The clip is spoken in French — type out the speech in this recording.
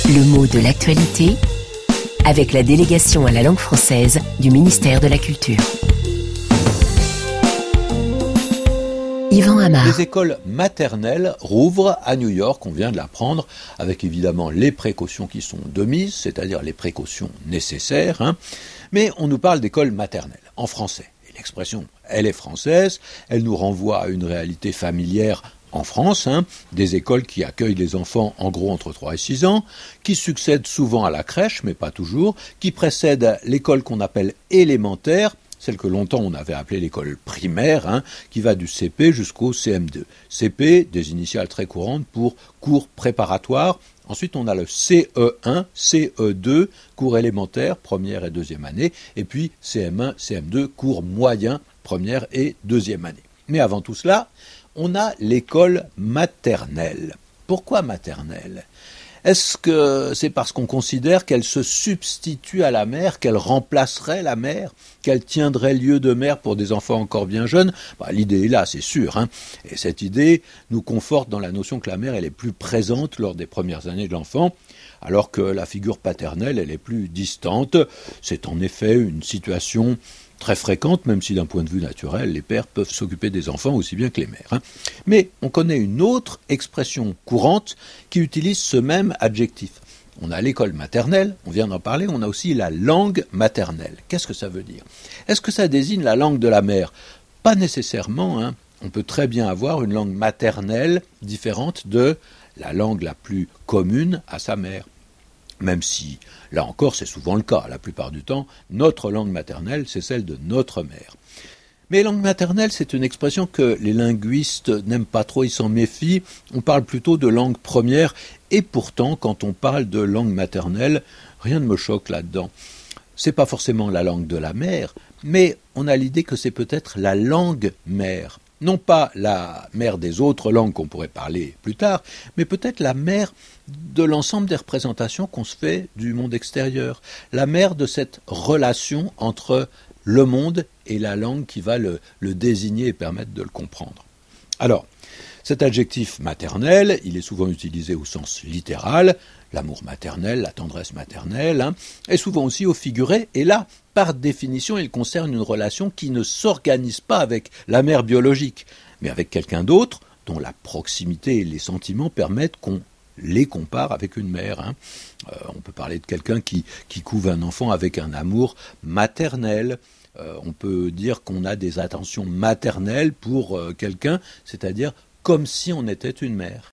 Le mot de l'actualité avec la délégation à la langue française du ministère de la Culture. Yvan Amar. Les écoles maternelles rouvrent à New York, on vient de l'apprendre, avec évidemment les précautions qui sont de mise, c'est-à-dire les précautions nécessaires, mais on nous parle d'écoles maternelles, en français. Et l'expression, elle est française, elle nous renvoie à une réalité familière en France, des écoles qui accueillent les enfants en gros entre 3 et 6 ans, qui succèdent souvent à la crèche, mais pas toujours, qui précèdent l'école qu'on appelle élémentaire, celle que longtemps on avait appelée l'école primaire, qui va du CP jusqu'au CM2. CP, des initiales très courantes pour cours préparatoire. Ensuite, on a le CE1, CE2, cours élémentaire, première et deuxième année, et puis CM1, CM2, cours moyen, première et deuxième année. Mais avant tout cela, on a l'école maternelle. Pourquoi maternelle ? Est-ce que c'est parce qu'on considère qu'elle se substitue à la mère, qu'elle remplacerait la mère, qu'elle tiendrait lieu de mère pour des enfants encore bien jeunes ? L'idée est là, c'est sûr. Et cette idée nous conforte dans la notion que la mère elle est plus présente lors des premières années de l'enfant, alors que la figure paternelle elle est plus distante. C'est en effet une situation très fréquente, même si d'un point de vue naturel, les pères peuvent s'occuper des enfants aussi bien que les mères. Mais on connaît une autre expression courante qui utilise ce même adjectif. On a l'école maternelle, on vient d'en parler, on a aussi la langue maternelle. Qu'est-ce que ça veut dire ? Est-ce que ça désigne la langue de la mère ? Pas nécessairement. On peut très bien avoir une langue maternelle différente de la langue la plus commune à sa mère. Même si, là encore, c'est souvent le cas. La plupart du temps, notre langue maternelle, c'est celle de notre mère. Mais langue maternelle, c'est une expression que les linguistes n'aiment pas trop, ils s'en méfient. On parle plutôt de langue première. Et pourtant, quand on parle de langue maternelle, rien ne me choque là-dedans. C'est pas forcément la langue de la mère, mais on a l'idée que c'est peut-être la langue mère. Non pas la mère des autres langues qu'on pourrait parler plus tard, mais peut-être la mère de l'ensemble des représentations qu'on se fait du monde extérieur. La mère de cette relation entre le monde et la langue qui va le désigner et permettre de le comprendre. Alors, cet adjectif maternel, il est souvent utilisé au sens littéral, l'amour maternel, la tendresse maternelle, et souvent aussi au figuré, et là, par définition, il concerne une relation qui ne s'organise pas avec la mère biologique, mais avec quelqu'un d'autre dont la proximité et les sentiments permettent qu'on les compare avec une mère. On peut parler de quelqu'un qui couve un enfant avec un amour maternel. On peut dire qu'on a des attentions maternelles pour quelqu'un, c'est-à-dire comme si on était une mère.